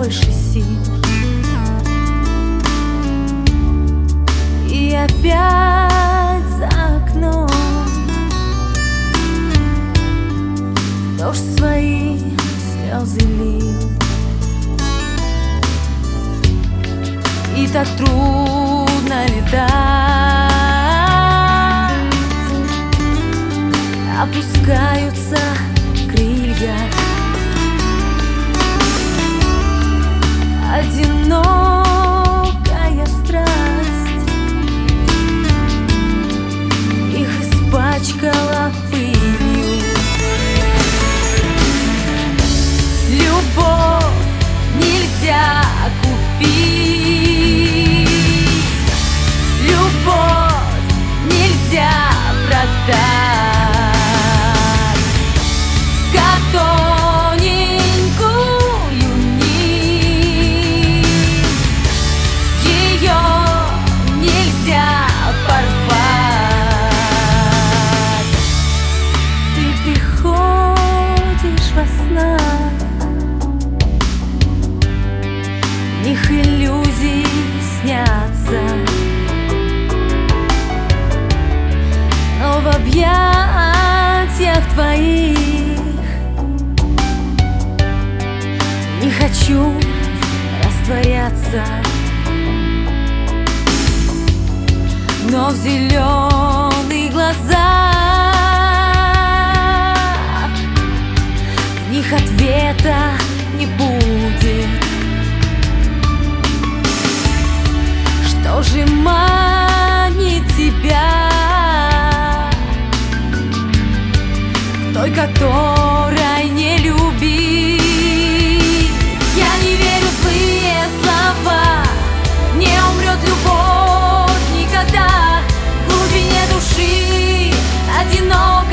больше сил. И опять за окном дождь свои слезы лил. И так трудно летать, опускаются крылья. Одинокая страсть их испачкала пылью. Любовь нельзя купить, любовь нельзя продать, как тоненькую нить. Ее нельзя порвать. Ты приходишь во снах, в них иллюзии снятся, но в объятиях твоих не хочу растворяться. Но в зеленых глазах в них ответа не будет. Что же манит тебя к той, которой не любить? Я не верю в злые слова, не умрет любовь никогда. В глубине души одинок